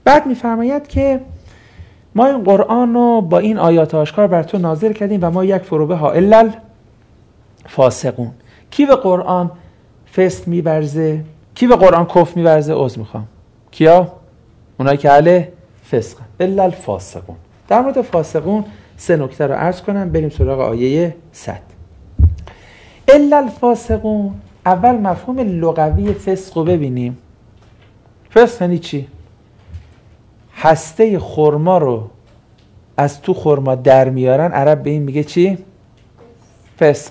بعد میفرماید که ما این قرآن رو با این آیات آشکار بر تو نازل کردیم و ما یک فروبه ها الا الفاسقون. کی به قرآن فسق می‌ورزه؟ کی به قرآن کفر می‌ورزه؟ عذر میخوام. کیا؟ اونایی که اهل فسقن. الا الفاسقون. در مورد فاسقون 3 نکته رو عرض کنم، بریم سراغ آیه 100. الا الفاسقون، اول مفهوم لغوی فسق رو ببینیم. فسق یعنی چی؟ هسته خرما رو از تو خرما در میارن، عرب به این میگه چی؟ فسق.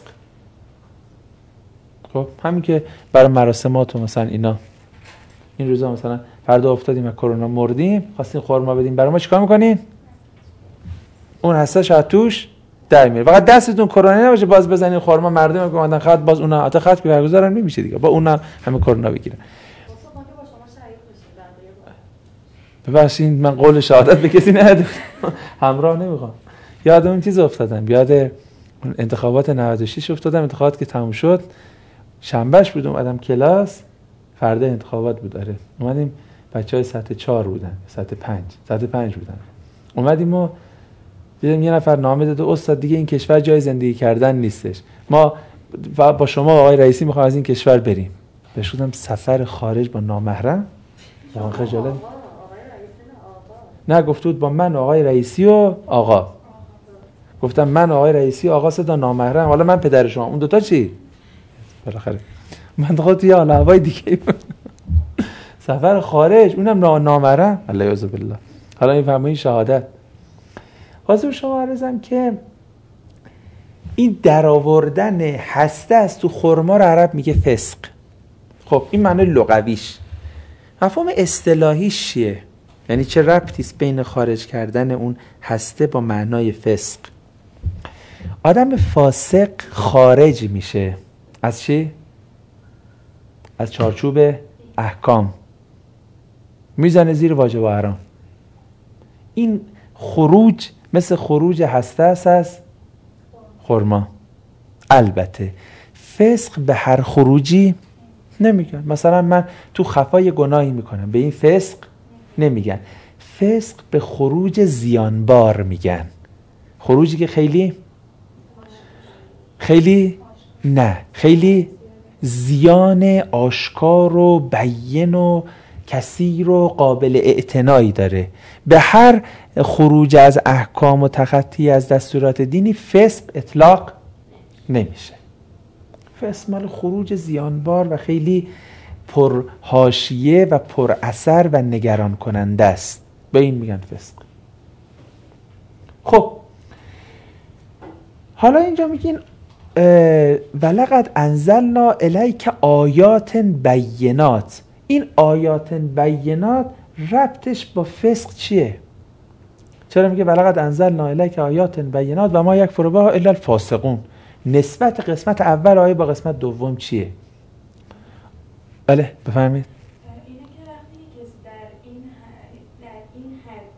خب همین که برای مراسمات و مثلا اینا، این روزا مثلا فردا افتادیم و کرونا مردیم، خواستین خرما بدیم، برای ما چیکار میکنین؟ اون هستش از توش در میاره. فقط دستتون کرونا نباشه باز بزنین خرما، مردم که اومدن خط باز اونها حتی خط که برگزارن نمیشه دیگه، با اونها همه کرونا بگیرن. ببخشید من قول شهادت به کسی ندادم، همراه نمیخوام. یاد اون چیز افتادم، یاد انتخابات 96 افتادم. انتخابات که تموم شد شنبهش بود، اومدم کلاس، فردا انتخابات بود. آره اومدیم، بچهای سطح 4 بودن، سطح 5 بودن. اومدیم و دیدم یه نفر نامه داده استاد دیگه این کشور جای زندگی کردن نیستش، ما با شما آقای رئیسی میخوام از این کشور بریم. بهش گفتم سفر خارج با نامحرم؟ من خجالت نه، گفت بود با من آقای رئیسی و آقا. گفتم من آقای رئیسی و آقا صدا نامحرم، حالا من پدر شما، اون دوتا چی؟ بالاخره من خود یه حال هوای دیگه سفر خارج اونم نامحرم، الله یعوذ بالله. حالا این فهمین شهادت. حاضر شما عرضم که این درآوردن هسته از تو خرما رو عرب میگه فسق. خب این معنی لغویش. مفهوم اصطلاحیش چیه؟ یعنی چه ربطی است بین خارج کردن اون هسته با معنای فسق؟ آدم فاسق خارج میشه از چی؟ از چارچوب احکام، میزنه زیر واجب و حرام. این خروج مثل خروج هسته است از خرما. البته فسق به هر خروجی نمیگن. مثلا من تو خفای گناهی میکنم، به این فسق نمیگن. فسق به خروج زیانبار میگن. خروجی که خیلی زیان آشکار و بیان و کثیر و قابل اعتنایی داره. به هر خروج از احکام و تخطی از دستورات دینی فسق اطلاق نمیشه. فسق مال خروج زیانبار و خیلی پر حاشیه و پر اثر و نگران کننده است، به این میگن فسق. خب حالا اینجا میگین ولقد انزلنا الیک آیات بینات. این آیات بینات ربطش با فسق چیه؟ چرا میگه ولقد انزلنا الیک آیات بینات و ما یکفر بها الا الفاسقون؟ نسبت قسمت اول آیه با قسمت دوم چیه؟ بله بفرمایید. اینه که وقتی کسی در این حد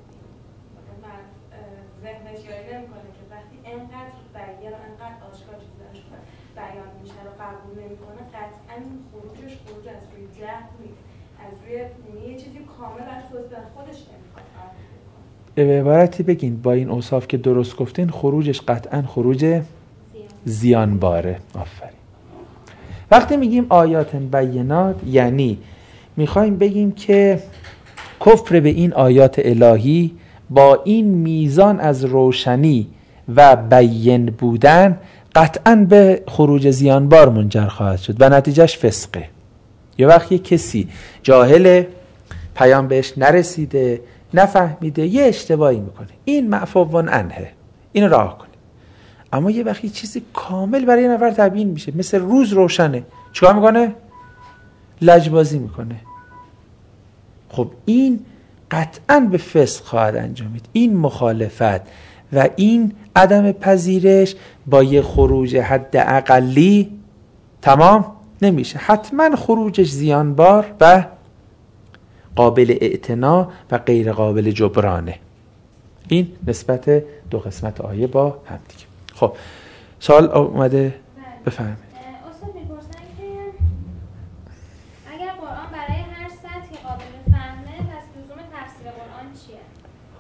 ذهنش یاری نمی‌کنه که وقتی انقدر بیان و انقدر آشکار چیزاش بیان میشه رو قبول نمی‌کنه، قطعاً خروج از روی جهل نیست، از روی یه چیزی کامل از خودش نمی‌خواد. به عبارتی بگین با این اوصاف که درست گفتین خروجش قطعاً خروج زیانباره. آفرین. وقتی میگیم آیات بینات یعنی میخوایم بگیم که کفر به این آیات الهی با این میزان از روشنی و بیان بودن قطعاً به خروج زیانبار منجر خواهد شد و نتیجهش فسقه. یه وقتی کسی جاهل، پیام بهش نرسیده، نفهمیده، یه اشتباهی میکنه، این معفوان عنه، این راه کنه. اما یه وقتی چیزی کامل برای یه نفر تبیین میشه، مثل روز روشنه، چیکار میکنه؟ لجبازی میکنه. خب این قطعاً به فسق خواهد انجامید. این مخالفت و این عدم پذیرش با یه خروج حد اقلی تمام نمیشه. حتما خروجش زیانبار و قابل اعتنا و غیر قابل جبرانه. این نسبت دو قسمت آیه با هم دیگه. خب سوال اومده؟ بفرمایید. استاد میپرسن که اگر قرآن برای هر سطحی قابل فهمه، پس لزوم تفسیر قرآن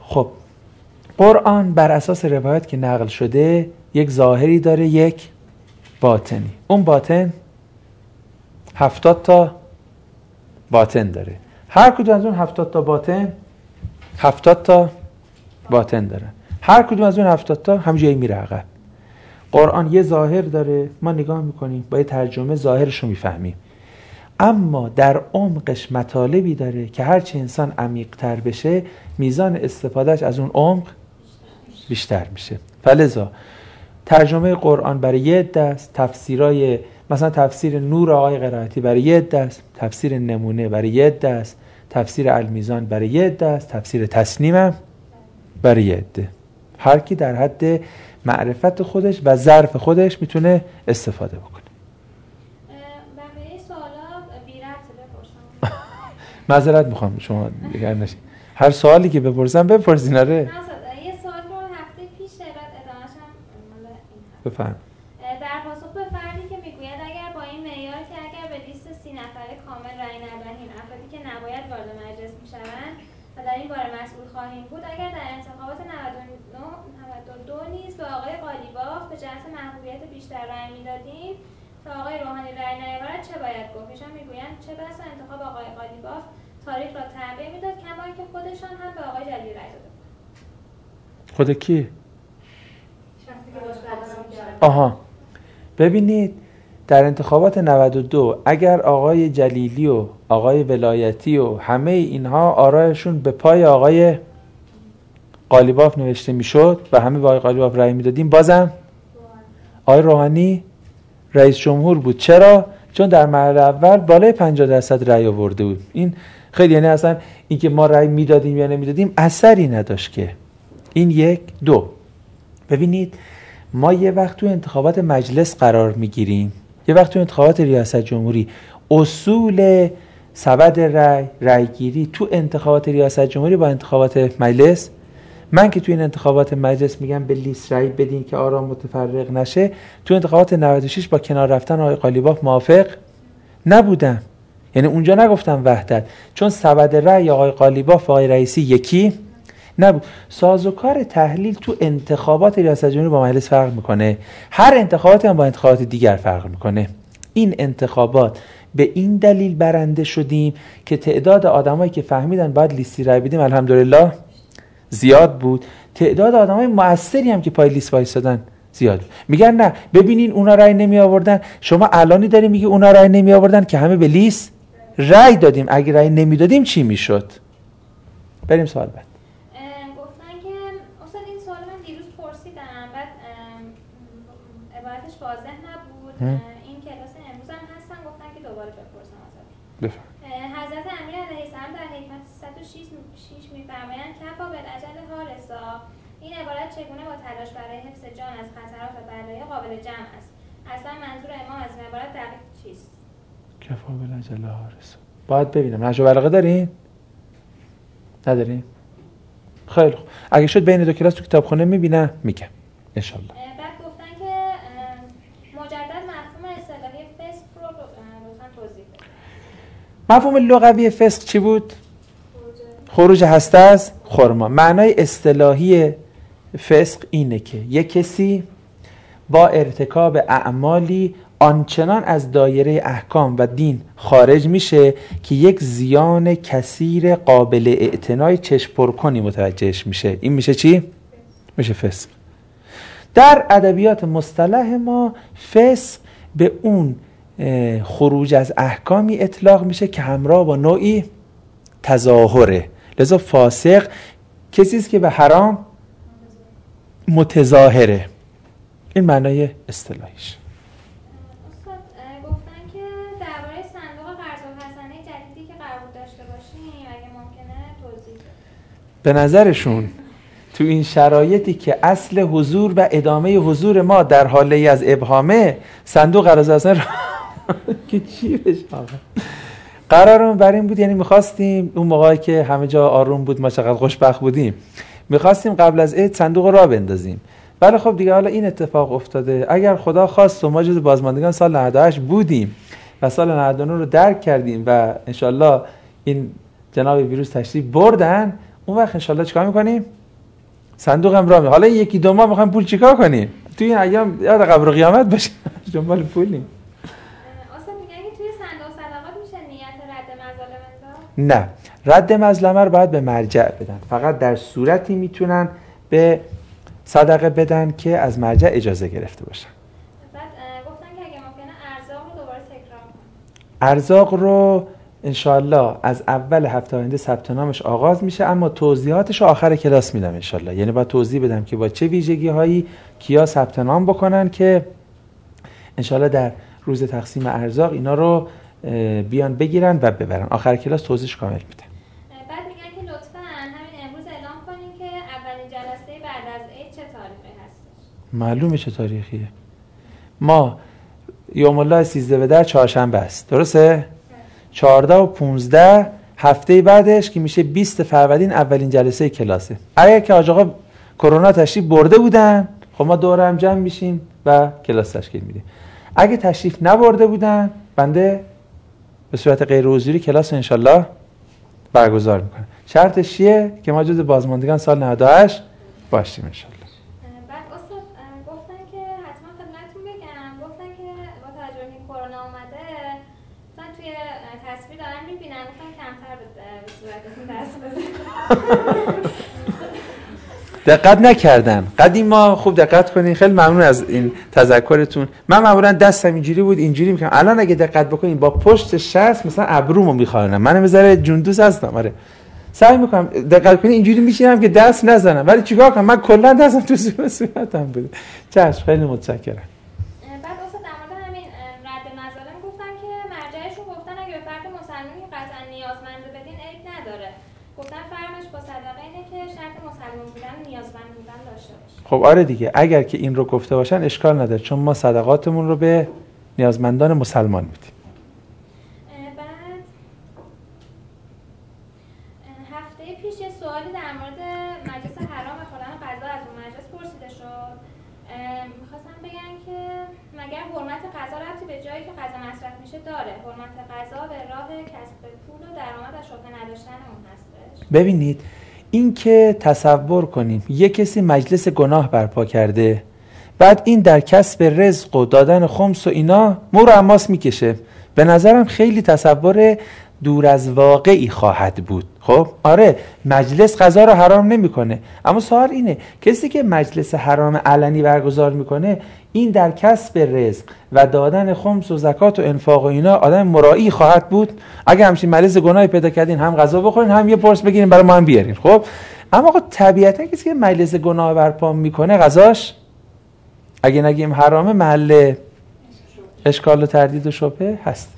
خب قرآن بر اساس روایت که نقل شده یک ظاهری داره، یک باطنی. اون باطن 70 تا باطن داره. هر کدوم از اون 70 تا باطن 70 تا باطن داره. هر کدوم از اون 70 تا همونجایی میره عقب. قرآن یه ظاهر داره، ما نگاه میکنیم با یه ترجمه ظاهرش رو میفهمیم، اما در عمقش مطالبی داره که هرچی انسان عمیق تر بشه میزان استفادهش از اون عمق بیشتر میشه. فلذا ترجمه قرآن برای یه عده است، تفسیرای مثلا تفسیر نور آقای قرائتی برای یه عده است، تفسیر نمونه برای یه عده است، تفسیر المیزان برای یه عده است، تفسیر تسنیم برای یه عده. هر کی در حد معرفت خودش و ظرف خودش میتونه استفاده بکنه. بقیه سوالا بی ربطه بپرسم. معذرت میخوام شما دیگر نشین. هر سوالی که بپرسم بپرسین. آره یه سوال رو هفته پیش بعد ادامه‌اش هم مال این بفرم. در پاسخ به فردی که میگوید اگر با این معیار که اگر به لیست 30 نفره کامل رأی ندهیم افرادی که نباید وارد مجلس میشوند و در این باره مسئول خواهیم بود، اگر در انتخابات 92 نیز به آقای قالیباف به جهت محبوبیت بیشتر رأی میدادیم تا آقای روحانی رأی نیاورد چه باید گفت؟ ایشان میگویند چه بسا انتخاب آقای قالیباف تاریخ را تغییر میداد، کما اینکه خودشان هم به آقای جلیلی رأی داده. خود کی؟ آها، ببینید در انتخابات 92 اگر آقای جلیلی و آقای ولایتی و همه اینها آرایشون به پای آقای قالیباف نوشته میشد و همه به آقای قالیباف رأی میدادیم، بازم آقای روحانی رئیس جمهور بود. چرا؟ چون در مرحله اول بالای 50% رأی آورده بود. این خیلی، یعنی اصلا اینکه ما رأی میدادیم یا نمیدادیم اثری نداشت که. این یک. دو، ببینید ما یه وقت تو انتخابات مجلس قرار میگیریم، یه وقت تو انتخابات ریاست جمهوری. اصول سبد رأی گیری تو انتخابات ریاست جمهوری با انتخابات مجلس، من که تو این انتخابات مجلس میگم به لیست رأی بدین که آرا متفرق نشه، تو انتخابات 96 با کنار رفتن آقای قالیباف موافق نبودم. یعنی اونجا نگفتم وحدت، چون سبد رأی آقای قالیباف و آقای رئیسی یکی نبود. سازوکار تحلیل تو انتخابات ریاست جمهوری با مجلس فرق میکنه، هر انتخاباتی هم با انتخابات دیگر فرق میکنه. این انتخابات به این دلیل برنده شدیم که تعداد آدمایی که فهمیدن باید لیستی رأی بدیم الحمدلله زیاد بود، تعداد آدمای مؤثری هم که پای لیست وایسادن زیاد بود. میگن نه ببینین اونا رأی نمی آوردن، شما الانی داری میگی اونا رأی نمی آوردن که همه به لیست رأی دادیم، اگه رأی نمیدادیم چی میشد؟ بریم سوال بعد. گفتن که استاد این سوال من دیروز پرسیدم، بعد عبارتش واضح نبود. این کلاس امروز هم هستن، گفتن که دوباره بپرسم ازت. بفرمایید. حضرت امیر علیه السلام در حکمت 306 میفرمایند کفا بالاجل حارسا. این عبارت چگونه با تلاش برای حفظ جان از خطرات و بلای قابل جمع است؟ اصلا منظور امام از این عبارت دقیق چیست؟ کفا بالاجل حارسا باید ببینم. نهج البلاغه دارین؟ ندارین؟ خیلی خوب، اگه شد بین دو کلاس تو کتابخونه میبینم میگم ان شاء الله. بعد گفتن که مجدد مفهوم اصطلاحی فسق رو لطفاً توضیح بدید. مفهوم لغوی فسق چی بود؟ خروج هسته از خرما. معنای اصطلاحی فسق اینه که یک کسی با ارتکاب اعمالی آنچنان از دایره احکام و دین خارج میشه که یک زیان کثیر قابل اعتنای چشم پرکنی متوجهش میشه. این میشه چی؟ میشه فسق. در ادبیات مصطلح ما فسق به اون خروج از احکامی اطلاق میشه که همراه با نوعی تظاهره. لذا فاسق کسی است که به حرام متظاهره. این معنای اصطلاحیش. استاد گفتن که درباره صندوق قرض و حسنه جدیدی که قرار داشته باشیم اگه ممکنه توضیح بدید. به نظرشون تو این شرایطی که اصل حضور و ادامه حضور ما در حاله ای از ابهامه، صندوق قرض و حسنه که چی بشه قرارمون بر این بود، یعنی میخواستیم اون موقعی که همه جا آروم بود ما چقدر خوشبخت بودیم، میخواستیم قبل از عید صندوق را بندازیم. ولی خب دیگه حالا این اتفاق افتاده. اگر خدا خواست و ما جز بازماندگان سال 98 بودیم و سال 99 رو درک کردیم و انشالله این جناب ویروس تشریف بردن، اون وقت انشالله چیکار میکنیم؟ صندوق هم راه. حالا یکی دو ماه میخوایم پول چیکار کنیم؟ توی این ایام یاد قبر قیامت باشه دنبال پولیم. اصلا میگن که توی صندوق صدقات میشه نیت رد مظالم انداخت؟ نه، رد مظلمه رو باید به مرجع بدن. فقط در صورتی میتونن به صدقه بدن که از مرجع اجازه گرفته باشن. بعد گفتن که اگه ممکنه ارزاق رو دوباره تکرار کنن. ارزاق رو انشالله از اول هفته آینده ثبت نامش آغاز میشه، اما توضیحاتش رو آخر کلاس میدم انشالله. یعنی باید توضیح بدم که با چه ویژگی هایی کیا ثبت نام بکنن که انشالله در روز تقسیم ارزاق اینا رو بیان بگیرن و ببرن. آخر کلاس توضیحش کامل میدم. بعد میگن که لطفاً همین امروز اعلام کنین که اولین جلسه بعد از عید چه تاریخی هستش. معلومه چه تاریخیه. ما یوم الله 13 به در چهارشنبه است، درسته؟ 14 و 15 هفته بعدش که میشه 20 فروردین اولین جلسه کلاسه. اگر که حاج آقا کرونا تشریف برده بودن خب ما دوره هم جمع میشیم و کلاس تشکیل میدیم. اگه تشریف نبرده بودن بنده به صورت غیر حضوری کلاس انشالله برگزار میکنم. شرطش چیه؟ که ما جز بازماندگان سال 98 باشیم انشالله. بعد استاد گفتن که حتما خدمتتون بگم، گفتن که با توجه به کرونا اومده مثلا توی تصویر دارن میبینن گفتن کمتر به صورتتون دست بزنید. دقت نکردن. قدیما خوب دقت کنین. خیلی ممنون از این تذکرتون. من معمولا دستم اینجوری بود، اینجوری میکنم. الان اگه دقت بکنین با پشت شست مثلا ابرومو میخوانم. من بذاره جوندوس هستم. آره سعی میکنم دقت کنین اینجوری میشینم که دست نزنم، ولی چیکار کنم من کلا دستم تو صورتم بوده. چشم، خیلی متشکرم. بعد استاد در مورد همین رد مظالم گفتن که مرجعشون گفتن اگه به فرد مسلمانی قطعا نیازمند بدین عیب نداره. گفتن فرمش با صدقه اینه که شرط مسلمان بودن نیازمند بودن داشته باشه. خب آره دیگه، اگر که این رو گفته باشن اشکال نداره، چون ما صدقاتمون رو به نیازمندان مسلمان میدیم. بعد هفته پیش یه سوالی در مورد مجلس حرام و خوردن غذا از اون مجلس پرسیده شد. میخواستم بگن که مگر حرمت غذا ربطی به جایی که غذا مصرف میشه داره؟ حرمت غذا به راه کسب پول و درآمد از شغل نداشتن اون هستش. ببینید این که تصور کنیم یک کسی مجلس گناه برپا کرده، بعد این در کسب رزق و دادن خمس و اینا مور و عماس میکشه، به نظرم خیلی تصور دور از واقعی خواهد بود. خب آره مجلس غذا رو حرام نمیکنه، اما سوال اینه کسی که مجلس حرام علنی برگزار میکنه این در کسب رزق و دادن خمس و زکات و انفاق و اینا آدم مراعی خواهد بود؟ اگه همچین مجلس گناهی پیدا کردین هم غذا بخورین هم یه پرس بگیرین برای ما هم بیارین. خب اما خب طبیعتا کسی که مجلس گناه برپا میکنه غذاش اگه نگیم حرامه محل اشکال و تردید و شبهه هست.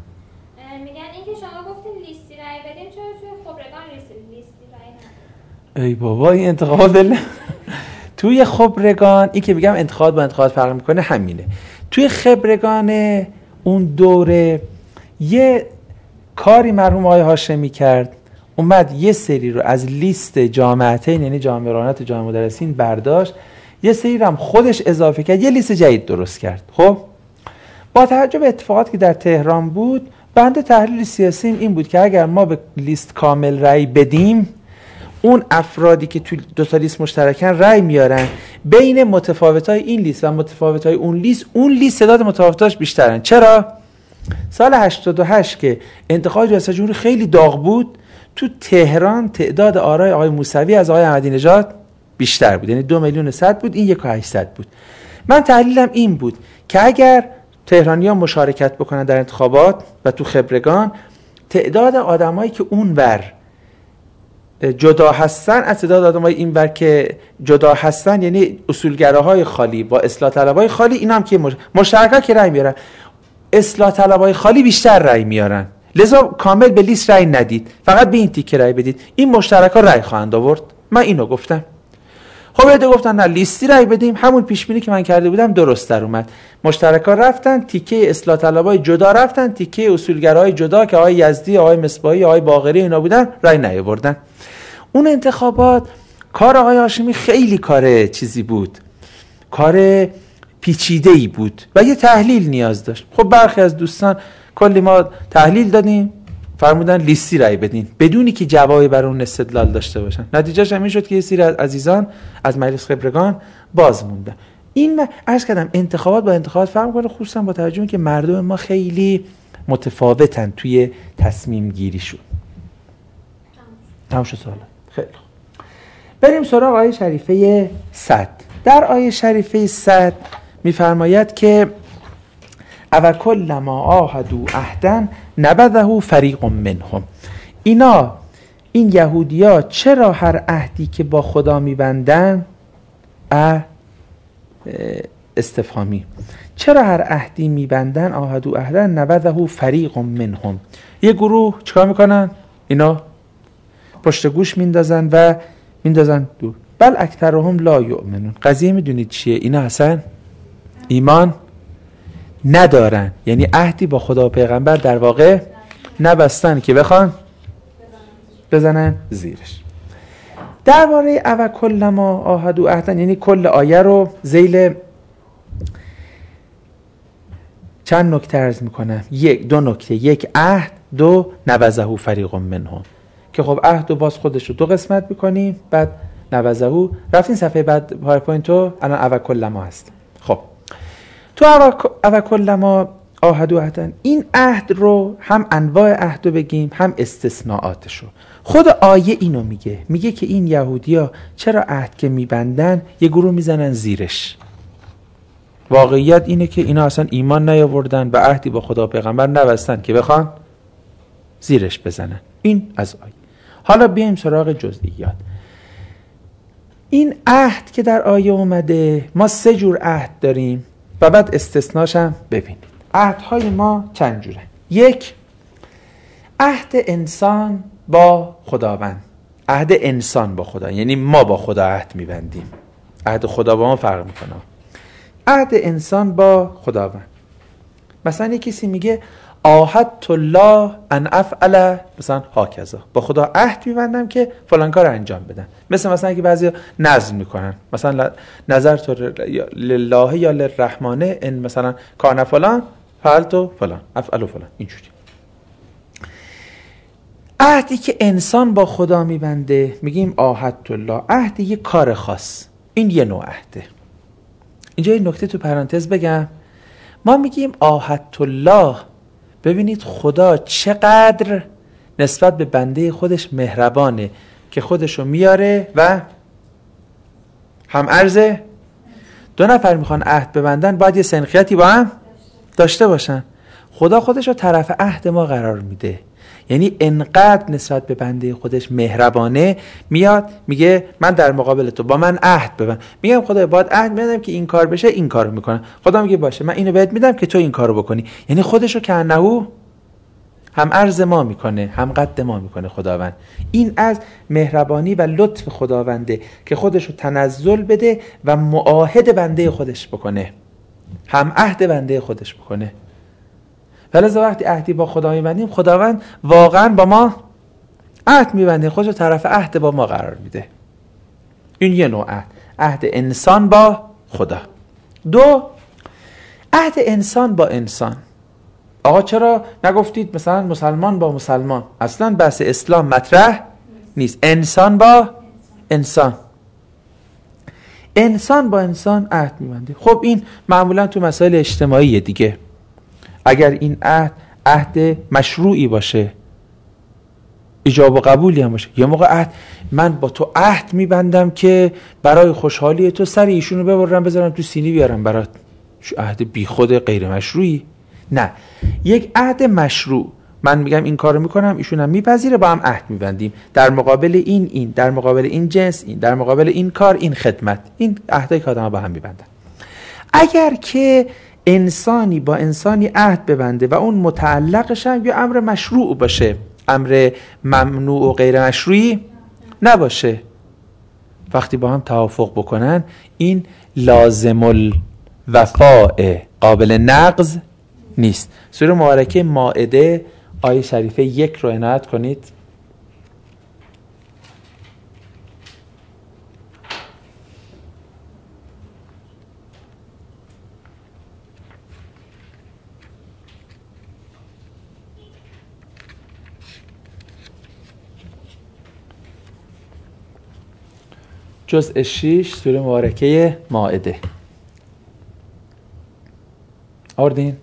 ای بابا این انتخابات دل توی خبرگان، این که میگم انتخابات با انتخابات فرق میکنه همینه. توی خبرگان اون دوره یه کاری مرحوم آقای هاشمی کرد، اومد یه سری رو از لیست جامعتین یعنی جامعه رانات جامعه مدرسین برداشت، یه سری رو هم خودش اضافه کرد، یه لیست جدید درست کرد. خب با توجه به اتفاقاتی که در تهران بود، بنده تحلیل سیاسی این بود که اگر ما به لیست کامل رأی بدیم، اون افرادی که تو دو تا لیست مشترکن رأی میارن، بین متفاوتای این لیست و متفاوتای اون لیست تعداد متفاوتاش بیشترن. چرا؟ سال 88 که انتخابات ریاست جمهوری خیلی داغ بود، تو تهران تعداد آرای آقای موسوی از آقای احمدی نژاد بیشتر بود، یعنی 2,100,000 بود، این 1,800 بود. من تحلیلم این بود که اگر تهرانیان مشارکت بکنن در انتخابات و تو خبرگان، تعداد آدمایی که اونور جدا هستن از تعداد آدمای اینور که جدا هستن، یعنی اصولگراهای خالی با اصلاح طلبای خالی، اینا هم که مشترکا که رأی میارن، اصلاح طلبای خالی بیشتر رأی میارن. لذا کامل به لیست رأی ندید، فقط به این تیکه رأی بدید، این مشترکا رأی خواهند آورد. من اینو گفتم. خب بعد گفتن نه لیستی رأی بدیم، همون پیش بینی که من کرده بودم درست در اومد. مشترکا رفتن، تیکه اصلاح طلبای جدا رفتن، تیکه اصولگرای جدا که آقای یزدی، آقای مصباحی، آقای باقری اینا بودن رأی نیاوردن. اون انتخابات کار آقای هاشمی خیلی کار چیزی بود، کار پیچیده‌ای بود و یه تحلیل نیاز داشت. خب برخی از دوستان کلی ما تحلیل دادیم، فرمودن لیستی رای بدین بدونی که جوابی بر اون استدلال داشته باشن. نتیجهش همین شد که یه سری از عزیزان از مجلس خبرگان باز موندن. این عرض کردم انتخابات با انتخابات فرق می‌کنه، خصوصا با توجه به که مردم ما خیلی متفاوتن توی تصمیم گیریشون. تمام شد سوال. خیلی خوب. بریم سراغ آیه شریفه 100. در آیه شریفه 100 می‌فرماید که او کلما عاهدوا عهدا نبذه فریق منهم. این یهودیا چرا هر عهدی که با خدا می‌بندن استفهامی، چرا هر عهدی می‌بندن عاهدوا عهدا نبذه فریق منهم، یه گروه چیکار میکنن؟ اینا پشت گوش میندازن و میندازن دور. بل اکثرهم لا یؤمنون. قضیه میدونید چیه؟ اینا اصلا ایمان ندارن، یعنی عهدی با خدا و پیغمبر در واقع نبستن که بخوان بزنن زیرش. درباره او کلما عاهدوا عهدا، یعنی کل آیه رو ذیل چند نکته عرض میکنم. دو نکته، یک عهد، دو نبذه فریق منهم، که خب عهد و باز خودش رو دو قسمت میکنیم، بعد نبذه. رفتین صفحه بعد پاورپوینتو، الان او کلما هست. خب تو او کلما عاهدوا عهدا، این عهد رو هم انواع عهد رو بگیم هم استثناءاتش رو. خود آیه اینو میگه که این یهودیا چرا عهد که میبندن یه گروه میزنن زیرش. واقعیت اینه که اینا اصلا ایمان نیاوردن و عهدی با خدا و پیغمبر نبستن که بخوان زیرش بزنن. این از آیه. حالا بیایم سراغ جزئیات. این عهد که در آیه اومده، ما 3 جور عهد داریم و بعد استثناش هم ببینید. عهدهای ما چند جوره؟ یک، عهد انسان با خداوند. عهد انسان با خدا، یعنی ما با خدا عهد میبندیم. عهد خدا با ما فرق میکنه. عهد انسان با خداوند، مثلا یک کسی میگه عاهدت الله ان افعل مثلا هاکذا، با خدا عهد میبندم که فلان کار انجام بدم. مثلا اگه بعضی نذر میکنن، مثلا نذرت لله یا للرحمن ان مثلا کان فلان فعلت فلان افعل فلان، اینجوری. عهدی که انسان با خدا میبنده میگیم عاهدت الله، عهد یه کار خاص، این یه نوع عهده. اینجا این نکته تو پرانتز بگم، ما میگیم عاهدت الله، ببینید خدا چقدر نسبت به بنده خودش مهربانه که خودشو میاره و هم عرضه. 2 نفر میخوان عهد ببندن باید یه سنخیتی با هم داشته باشن. خدا خودشو طرف عهد ما قرار میده، یعنی انقدر نسبت به بنده خودش مهربانه، میاد میگه من در مقابل تو با من عهد ببند. میگم خدا باید عهد میدم که این کار بشه، این کارو میکنم. خدا میگه باشه من اینو بهت میدم که تو این کارو بکنی. یعنی خودشو کانه هم عرض ما میکنه، هم قد ما میکنه خداوند. این از مهربانی و لطف خداونده که خودشو تنزل بده و معاهد بنده خودش بکنه، هم عهد بنده خودش بکنه. ولذا وقتی عهدی با خدا میبندیم، خداوند واقعا با ما عهد میبنده، خودشو طرف عهد با ما قرار میده. این یه نوع عهد، عهد انسان با خدا. 2، عهد انسان با انسان. آقا چرا نگفتید مثلا مسلمان با مسلمان؟ اصلا بحث اسلام مطرح نیست. انسان با انسان، انسان با انسان عهد میبنده. خب این معمولا تو مسائل اجتماعی دیگه. اگر این عهد مشروعی باشه، ایجاب و قبولی هم باشه، یه موقع عهد من با تو عهد میبندم که برای خوشحالی تو سر ایشونو ببرم بذارم تو سینی بیارم برات، عهد بی خود غیر مشروعی. نه، یک عهد مشروع، من میگم این کارو میکنم، ایشون هم میپذیره، با هم عهد میبندیم در مقابل این در مقابل این جنس، این در مقابل این کار، این خدمت، این عهدی که آدم‌ها با هم میبندن. اگر که انسانی با انسانی عهد ببنده و اون متعلقش هم یه امر مشروع باشه، امر ممنوع و غیر مشروعی نباشه، وقتی با هم توافق بکنن، این لازم الوفاء، قابل نقض نیست. سوره مبارکه مائده آیه شریفه 1 رو عنایت کنید. جزء 6 سوره مبارکه مائده. آوردین؟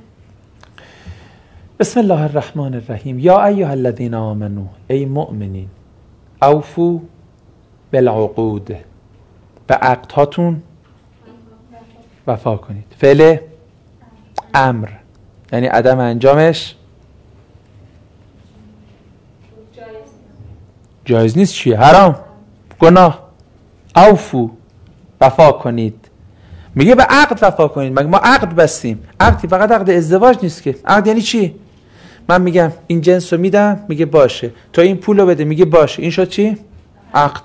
بسم الله الرحمن الرحیم. یا ایها الذین آمنو، ای مؤمنین، اوفو بالعقود، به عقدهاتون وفا کنید. فعل امر یعنی عدم انجامش جایز نیست. چیه؟ حرام، گناه. اوفو، وفا کنید. میگه به عقد وفا کنید. مگه ما عقد بستیم؟ عقدی فقط عقد ازدواج نیست که. عقد یعنی چی؟ من میگم این جنس رو میدم، میگه باشه. تو این پول رو بده، میگه باشه. این شد چی؟ عقد.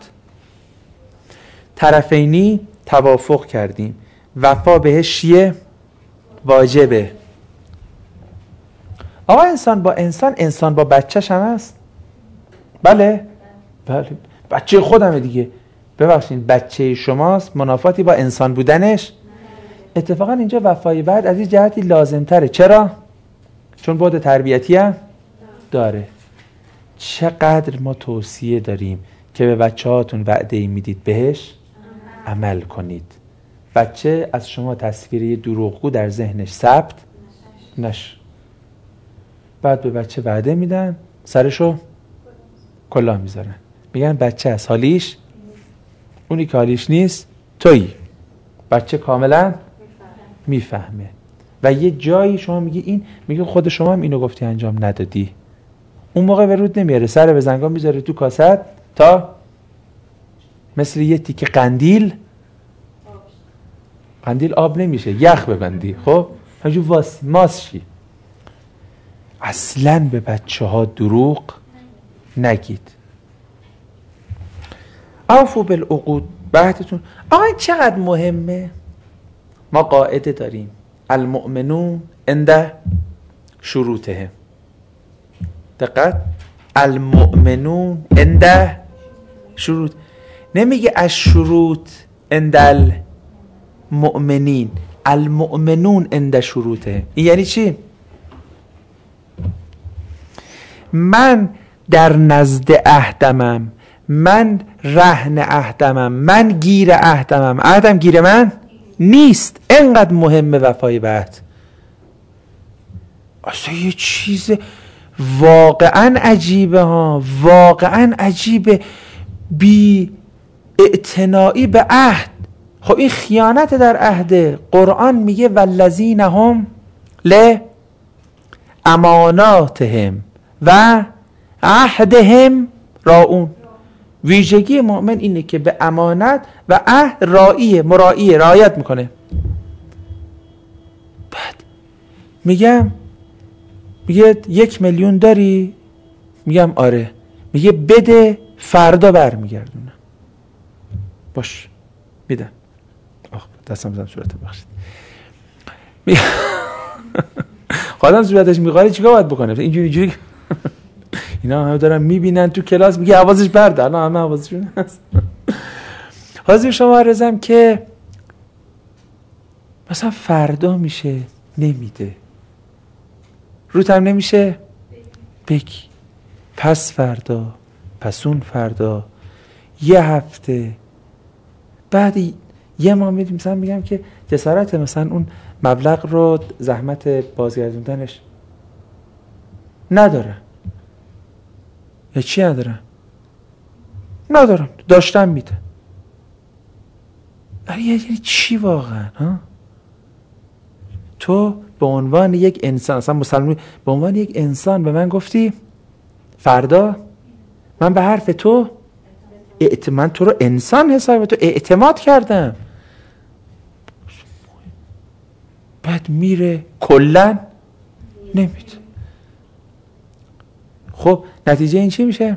طرفینی توافق کردیم، وفا بهش چیه؟ واجبه. آقا انسان با انسان، انسان با بچه‌ش هم هست. بله بچه خودمه دیگه. ببخشید بچه شماست، منافاتی با انسان بودنش. اتفاقا اینجا وفای بعد از این جهتی لازم تره. چرا؟ چون بعد تربیتی هم داره. چقدر ما توصیه داریم که به بچه هاتون وعده میدید بهش عمل کنید. بچه از شما تصویری دروغگو در ذهنش ثبت نشه. بعد به بچه وعده میدن، سرشو کلاه میذارن، میگن بچه از حالیش، اونی که حالیش نیست تویی. بچه کاملا میفهمه و یه جایی شما میگی این، میگه خود شما هم اینو گفتی انجام ندادی. اون موقع ورود نمیاره، سر به زنگان میذاره تو کاست تا مثل یه تیکه قندیل آب نمیشه، یخ ببندی. خب همجور ماسشی. اصلا به بچه ها دروغ نگید. اوفو بالعقود، عهدتون. آقا این چقدر مهمه. ما قاعده داریم المؤمنون عند شروطهم. دقت، المؤمنون عند شروط. نمیگه الشروط عند المؤمنین، المؤمنون عند شروطهم. این یعنی چی؟ من در نزد عهدمم، من رهن عهدمم، من گیر عهدمم، عهدم گیر من نیست. اینقدر مهمه وفای به عهد. اصلا یه چیز واقعا عجیبه ها، واقعا عجیبه. بی اعتنایی به عهد. خب این خیانت در عهد. قرآن میگه والذین هم لاماناتهم و عهدهم راعون. ویژگی مؤمن اینه که به امانت و عهد مراعیه، رعایت میکنه. بعد میگه 1,000,000 داری؟ میگم آره. میگه بده، فردا برمیگردونم. باش میدم. دستم بزنم صورت بخشید. خودم صورتش میخواره چیکار باید بکنه؟ اینجوری اینا همه دارن میبینن تو کلاس، میگه حواسش برده. الان همه حواسشون هست. حاضر شما عرضم که مثلا فردا میشه نمیده، روت هم نمیشه بگی، پس فردا، پس اون فردا، یه هفته بعد یه ماه میدیم. مثلا میگم که جسارت مثلا اون مبلغ رو زحمت بازگردوندنش نداره. یا چی ندارم؟ ندارم، داشتم میده. یعنی چی واقعا؟ ها؟ تو به عنوان یک انسان، اصلا مسلمان، به عنوان یک انسان به من گفتی فردا من به حرف تو من تو رو انسان حساب تو اعتماد کردم. بعد میره کلن نمیده. خب نتیجه این چی میشه؟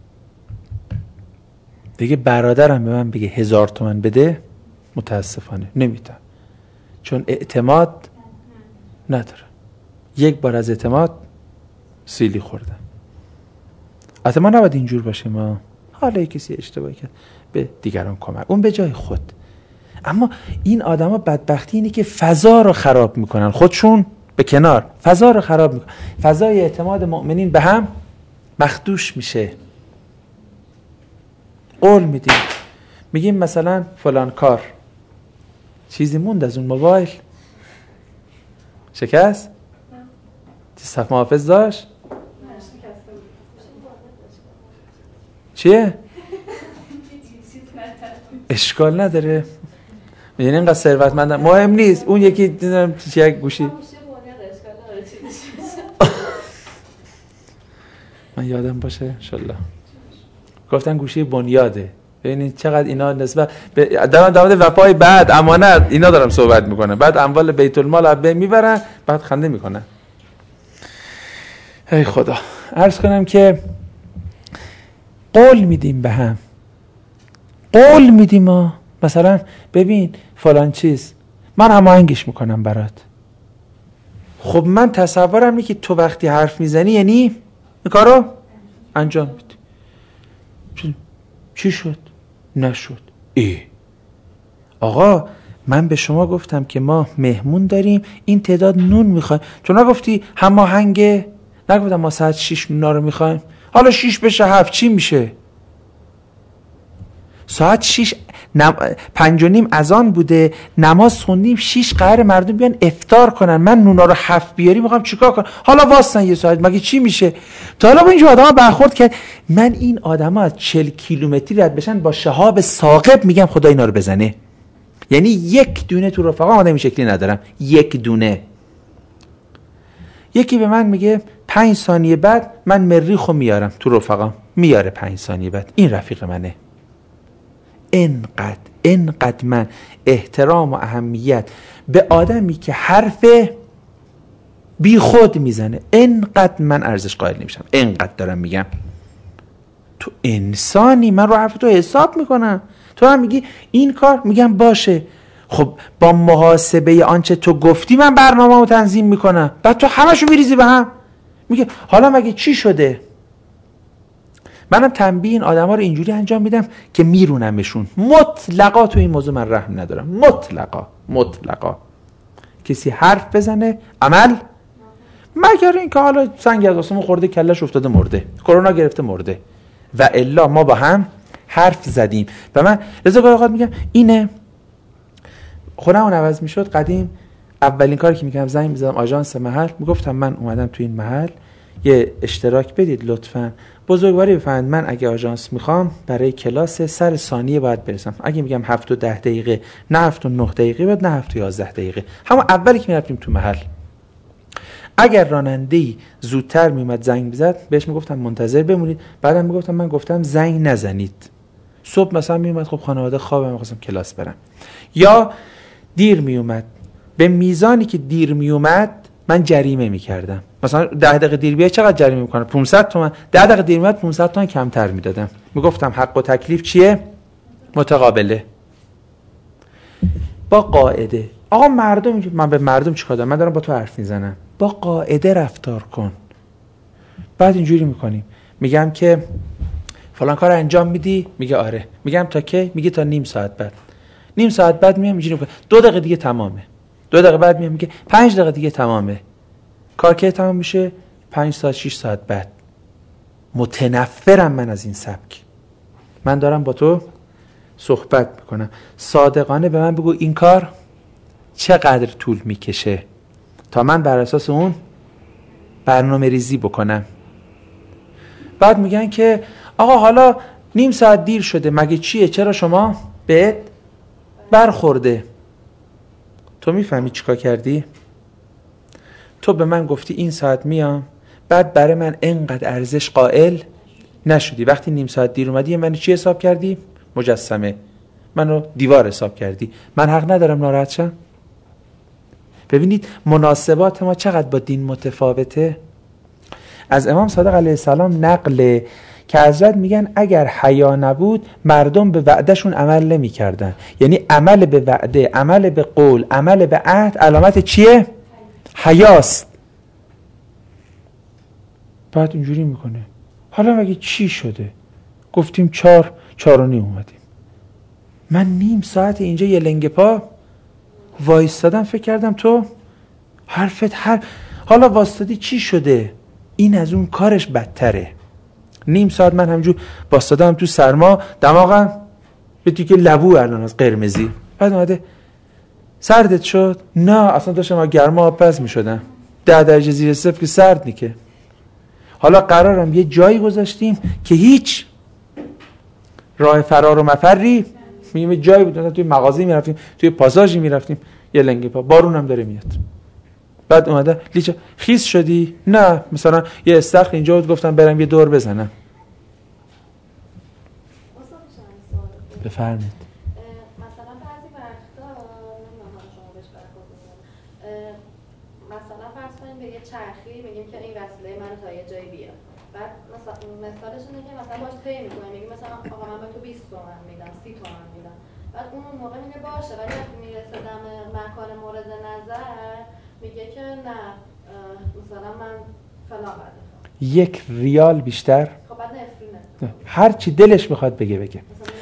دیگه برادرم به من بگه 1000 تومان بده، متاسفانه نمیدم، چون اعتماد نداره. یک بار از اعتماد سیلی خوردم. اعتماد نباید اینجور باشه. ما حالا کسی اشتباهی کرد به دیگران کمک، اون به جای خود. اما این آدما بدبختی اینه که فضا رو خراب میکنن، خودشون به کنار، فضا رو خراب میکنن. فضای اعتماد مؤمنین به هم مخدوش میشه. قول میدیم میگیم مثلا فلان کار چیزی موند از اون موبایل شکست؟ صف محافظ داشت؟ چیه؟ اشکال نداره. یعنی اینقدر ثروتمندم مهم نیست. اون یکی دیدم چیه گوشی من یادم باشه انشالله گفتن گوشی بنیاده. ببینید چقدر اینا نسبت در مورد وفای بعد امانت اینا دارم صحبت میکنم. بعد اموال بیت المال عبه میبرن بعد خنده میکنن. ای خدا. عرض کنم که قول میدیم به هم. قول میدیم ما مثلا ببین فلان چیز من هماهنگش میکنم برات. خب من تصورم اینه که تو وقتی حرف میزنی یعنی این کارو انجام میدی. چی شد؟ نشد. آقا من به شما گفتم که ما مهمون داریم این تعداد نون میخوایم. تو نگفتی هماهنگه؟ نگفتم ما ساعت 6 نونا رو میخوایم. حالا 6 بشه 7 چی میشه؟ ساعت 6 5:30 اذان بوده نماز خوندیم 6 قرار مردم بیان افطار کنن من نونا رو 7 بیاری میخوام چیکار کنم؟ حالا واسن یه ساعت مگه چی میشه؟ تا حالا با اینجور آدما برخورد کرد. من این آدما از 40 کیلومتری رد بشن با شهاب ثاقب میگم خدا اینا رو بزنه. یعنی یک دونه تو رفقا آدم این شکلی ندارم. یک دونه. یکی به من میگه 5 ثانیه بعد من مریخو میارم تو رفقام. میاره 5 ثانیه بعد. این رفیق منه. اینقدر من احترام و اهمیت به آدمی که حرف بی خود میزنه اینقدر من ارزش قائل نمیشم. اینقدر دارم میگم تو انسانی من رو حرف تو حساب میکنم. تو هم میگی این کار میگم باشه. خب با محاسبه آنچه تو گفتی من برنامه‌مو تنظیم میکنم. بعد تو همشو میریزی به هم میگه حالا مگه چی شده؟ منم تنبیه این آدما رو اینجوری انجام میدم که میرونمشون. مطلقا تو این موضوع من رحم ندارم. مطلقا کسی حرف بزنه عمل مگر این که حالا سنگ از آسمون خورده کلش افتاده مرده کرونا گرفته مرده و الا ما با هم حرف زدیم. و من رضا گاهی اوقات میگم اینه خودمون عوض میشد. قدیم اولین کاری که میکردم زنگ میزدم آژانس محل میگفتم من اومدم تو این محل یه اشتراک بدید لطفاً. بزرگواری بفرمایید من اگه آژانس میخوام برای کلاس سر ثانیه باید برسم. اگه میگم 7 و 10 دقیقه نه 7 و 9 دقیقه بعد نه 7 و 11 دقیقه. همون اولی که میرفتیم تو محل اگر راننده‌ای زودتر میومد زنگ میزد بهش میگفتم منتظر بمونید. بعدم میگفتم من گفتم زنگ نزنید. صبح مثلا میومد خب خانواده خوابم میخواستم کلاس برم. یا دیر میومد به میزانی که دیر میومد من جریمه میکردم. مثلا 10 دقیقه دیر بیاد چقدر جریمه میکنه؟ 500 تومان. 10 دقیقه دیر میاد 500 تومان کمتر میدادم. میگفتم حق و تکلیف چیه؟ متقابله. با قاعده. آقا مردم من به مردم چیکار دارم؟ من دارم با تو حرف میزنم. با قاعده رفتار کن. بعد اینجوری میکنیم. میگم که فلان کار انجام میدی؟ میگه آره. میگم تا کی؟ میگه تا نیم ساعت بعد. نیم ساعت بعد میام اینجوری میکنم 2 دقیقه دیگه تمامه. 2 دقیقه بعد میام میگه 5 دقیقه دیگه تمامه. کار که تمام میشه 5 ساعت 6 ساعت بعد. متنفرم من از این سبک. من دارم با تو صحبت میکنم. صادقانه به من بگو این کار چقدر طول میکشه تا من بر اساس اون برنامه ریزی بکنم. بعد میگن که آقا حالا نیم ساعت دیر شده مگه چیه؟ چرا شما بهت برخورده؟ تو میفهمی چیکار کردی؟ تو به من گفتی این ساعت میام بعد برای من انقدر ارزش قائل نشدی. وقتی نیم ساعت دیر اومدی منو چی حساب کردی؟ مجسمه. منو دیوار حساب کردی. من حق ندارم ناراحت شم؟ ببینید مناسبات ما چقدر با دین متفاوته. از امام صادق علیه السلام نقله که حضرت میگن اگر حیا نبود مردم به وعدهشون عمل نمی کردن. یعنی عمل به وعده، عمل به قول، عمل به عهد علامت چیه؟ حیاست. بعد اینجوری میکنه حالا مگه چی شده؟ گفتیم 4 4:30 اومدیم. من نیم ساعت اینجا یه لنگ پا وایستادم فکر کردم تو حرفت حالا وایستادی چی شده؟ این از اون کارش بدتره. نیم ساعت من همجور وایستادم تو سرما دماغم یه تیکه لبو الان از قرمزی. بعد اومده سردت شد؟ نه اصلا داشتم از گرما آب پز میشدم. 10 درجه زیر صفر که سرد نیکه. حالا قرارم یه جایی گذاشتیم که هیچ راه فرار و مفری، میگیم جایی بود توی مغازه میرفتیم، توی پاساژی میرفتیم، یه لنگه پا، بارون هم داره میاد. بعد اومده لیچه خیس شدی؟ نه مثلا یه استخر اینجا بود گفتم برم یه دور بزنم. بفرمایید. مثلا بعضی وقتا نمیدونم شما بهش برخورد مثلا فرض کنیم به یه چرخی میگیم که این وسیله من تا یه جایی بیاد. بعد مثالش اینه که مثلا باش طی می‌کنیم، میگیم مثلا آقا من به تو 20 تومن میدم، 30 تومن میدم. بعد اون موقع میگه باشه، ولی وقتی میرسه دم مکان مورد نظر میگه که نه مثلا من فلان بده. 1 ریال بیشتر؟ خب بعد نفرینه. هر چی دلش بخواد بگه.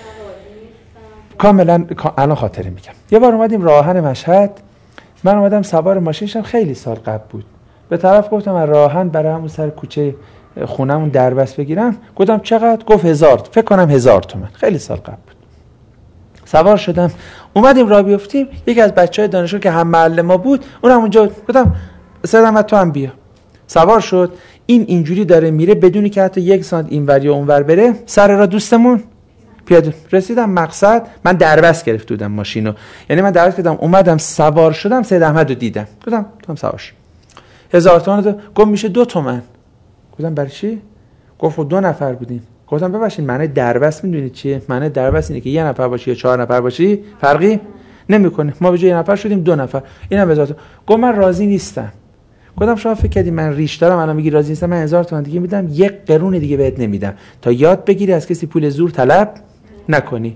کاملا الان خاطره میگم. یه بار اومدیم راهن مشهد، من اومدم سوار ماشینشم، خیلی سال قبل بود. به طرف گفتم از راهن برای همون سر کوچه خونمون دربست بگیرم. گفتم چقدر؟ گفت 1000. فکر کنم 1000 تومان. خیلی سال قبل بود. سوار شدم، اومدیم راه بیفتیم. یکی از بچهای دانشجو که هم محل ما بود، اونم اونجا بود. گفتم سلام تو هم بیا. سوار شد. این اینجوری داره میره بدونی که حتی 1 سانت اینور یا اونور بره. سر راه دوستمون پیاده رسیدم مقصد. من دربست گرفته بودم ماشینو، یعنی من دربست کردم اومدم سوار شدم، سید احمد رو دیدم. گفتم تو هم سوار شو. 1000 تومان. گفت میشه 2 تومن. گفتم برای چی؟ گفت 2 نفر بودیم. گفتم ببخشید معنی دربست میدونید چیه؟ معنی دربست اینه که 1 نفر باشی یا 4 نفر باشی فرقی نمیکنه. ما به جای 1 نفر شدیم 2 نفر. اینم 1000 تومان. گفت من راضی نیستم. گفتم شما فکر کردی من ریش دارم الان میگی راضی نیستم؟ من 1000 تومان دیگه میدم، 1 قرون دیگه بهت نمیدم تا یاد بگیری از کسی پول زور طلب نکنی.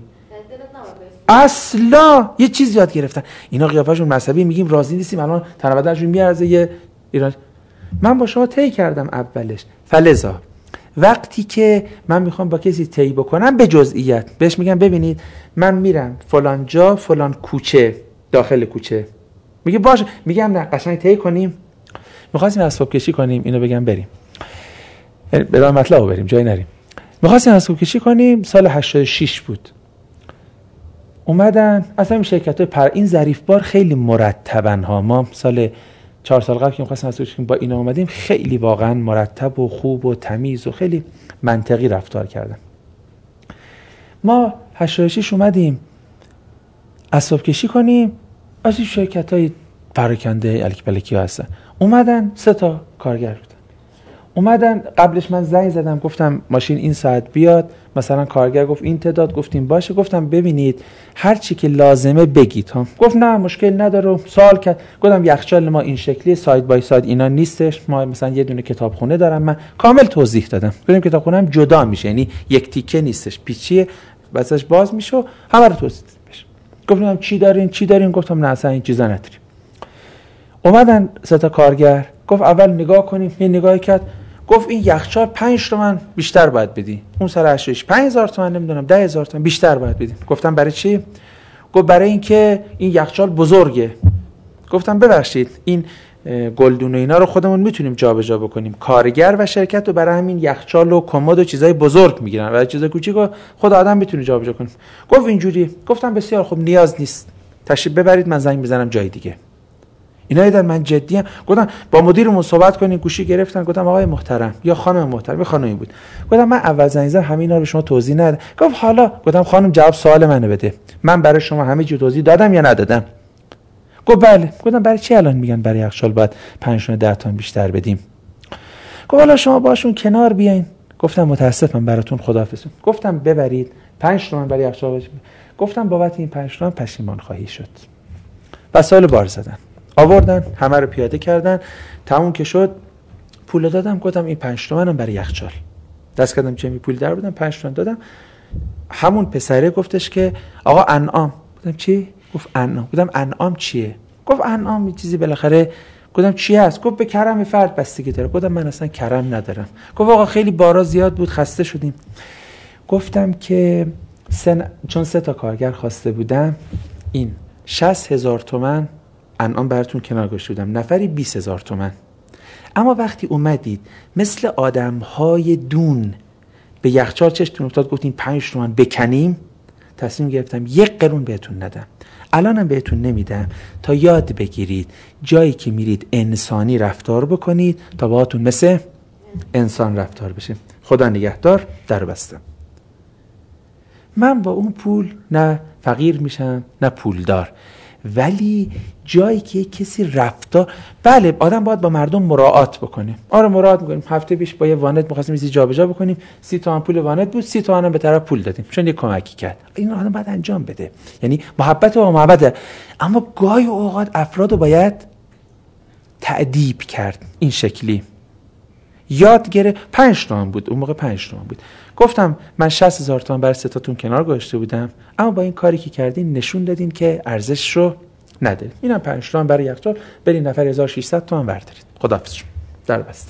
اصلا یه چیز یاد گرفتن اینا، قیافشون مذهبی. میگیم راضی نیستیم الان تنابدهشون میارزه یه ایران. من با شما طی کردم اولش. فلذا وقتی که من میخوام با کسی طی بکنم به جزئیات بهش میگم ببینید من میرم فلان جا فلان کوچه، داخل کوچه. میگه باشه. میگم نه قشنگ طی کنیم. میخواستیم اسباب کشی کنیم، اینو بگم بریم به راه مطلب بریم جایی نریم. میخواستیم اسباب کشی کنیم، سال 86 بود. اومدن اصلا این شرکت‌های این ظریف بار خیلی مرتبن ها. ما سال 4 سال قبل که می‌خواستیم اسباب کشی با اینا اومدیم، خیلی واقعا مرتب و خوب و تمیز و خیلی منطقی رفتار کردن. ما 86 اومدیم اسباب کشی کنیم، از این شرکت‌های پراکنده الکی پلکی هستن. اومدن 3 تا کارگر بودن. اومدن قبلش من زنگ زدم گفتم ماشین این ساعت بیاد، مثلا کارگر گفت این تعداد، گفتیم باشه. گفتم ببینید هر چی که لازمه بگید ها. گفت نه مشکل نداره. سوال کرد. گفتم یخچال ما این شکلی ساید بای ساید اینا نیستش، ما مثلا یه دونه کتابخونه دارم. من کامل توضیح دادم. گفتم کتابخونه هم جدا میشه، یعنی یک تیکه نیستش، پیچیه، واسش باز میشه، همه رو توضیح بشه. گفتم چی دارین؟ گفتم نه اصلا این چیزا نداریم. اومدن 3 تا کارگر. گفت اول نگاه کنیم. یه نگاهی کرد. گفت این یخچال 5 تومن بیشتر باید بدی. اون سال 88 5000 تومن نمیدونم 10000 تومن بیشتر باید بدی. گفتم برای چی؟ گفت برای اینکه این یخچال بزرگه. گفتم ببخشید این گلدون و اینا رو خودمون میتونیم جابجا بکنیم. کارگر و شرکت رو برای همین یخچال و کمد و چیزای بزرگ میگیرن و چیزای کوچیکو خود آدم میتونه جابجا کنه. گفت اینجوری. گفتم بسیار خوب نیاز نیست. تشریف ببرید من زنگ میزنم جای دیگه. اینا در من جدی ام. گفتم با مدیرمون صحبت کنین. گوشی گرفتن. گفتم آقای محترم یا خانم محترم، خانمی بود. گفتم من اول زنگ زدم همینا رو به شما توضیح ندادم. گفت حالا. گفتم خانم جواب سوال منو بده. من برای شما همه چی توضیح دادم یا ندادم؟ گفت بله. گفتم برای چی الان میگن برای یخچال باید 5 تا 10 تا بیشتر بدیم؟ گفت حالا شما باشون کنار بیاین. گفتم متاسفم براتون، خداحافظ. گفتم ببرید 5 تومن برای یخچال. گفتم بابت این 5 تومن پشیمان خواهی شد. وسایل بار زدن. آوردن همه رو پیاده کردن. تموم که شد پول دادم. گفتم این 5 تومنم برای یخچال. دست کردم چه می پول در بودم 5 تومن دادم. همون پسره گفتش که آقا انعام. گفتم چی؟ گفت انعام. گفتم انعام چیه؟ گفت انعام چیزی بالاخره. گفتم چی هست؟ گفت به کرم فرد بستگی داره. گفتم من اصلا کرم ندارم. گفت آقا خیلی بارا زیاد بود خسته شدیم. گفتم که چون 3 تا کارگر خواسته بودم این 60000 تومان انعام براتون کنار گذاشته بودم، نفری 20000 تومان. اما وقتی اومدید مثل آدم‌های دون به یخچال چشتون افتاد گفتین 5 تومن بکنیم، تصمیم گرفتم 1 قرون بهتون ندم، الانم بهتون نمیدم تا یاد بگیرید جایی که میرید انسانی رفتار بکنید تا باهاتون مثل انسان رفتار بشه. خدا نگهدار. در بستم. من با اون پول نه فقیر میشم نه پولدار، ولی جایی که کسی رفتار، بله آدم باید با مردم مراعات بکنه. آره مراعات میکنیم. هفته پیش با یه وانت می‌خواستیم چیزی جابجا بکنیم، 30 تومن پول وانت بود، 30 تومن هم به طرف پول دادیم چون یه کمکی کرد. این آدم باید انجام بده، یعنی محبت و محبت. اما گاهی اوقات افرادو باید تأدیب کرد. این شکلی یاد گرفت. 5 تومن بود اون موقع، 5 تومن بود. گفتم من 60,000 تومن برای ستاتون کنار گذاشته بودم، اما با این کاری که کردین نشون دادین که ارزش رو ندارید. اینم 5 تومن برای یخچال، برین نفر 1600 تومن بردارید. خداحافظ. در بستم.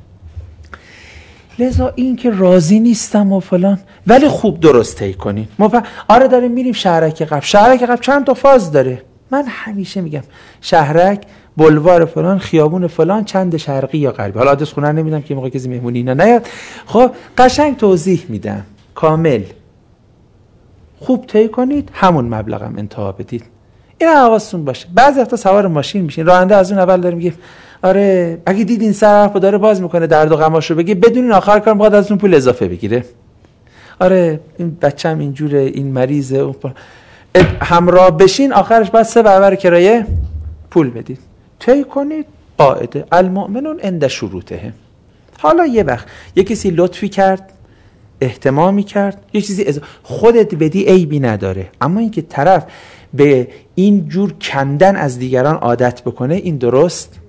لذا این که راضی نیستم و فلان، ولی خوب درست طی کنین. آره داریم میریم شهرک قبل. شهرک قبل چند تا فاز داره. من همیشه میگم شهرک، بلوار فلان، خیابون فلان، چند شرقی یا غربی. حالا آدرس خونه نمیدم که موقع کسی مهمونی اینا نیاد. خب قشنگ توضیح میدم کامل. خوب طی کنید، همون مبلغم انتها بدید. این حواستون باشه. بعضی وقتا سوار ماشین میشین، راننده از اون اول داره میگه آره اگه دیدین سرحرفو داره باز میکنه درد و غماشو بگی، بدونین آخر کار میخواد ازتون پول اضافه بگیره. آره این بچه‌م اینجوره، این مریضه، همراه بشین آخرش بعد 3 برابر کرایه پول بدید. طی کنید. قاعده المؤمنون عند شروطه. حالا یه وقت یه کسی لطفی کرد، اهتمامی کرد، یه چیزی خودت بدی عیبی نداره، اما اینکه طرف به این جور کندن از دیگران عادت بکنه این درست.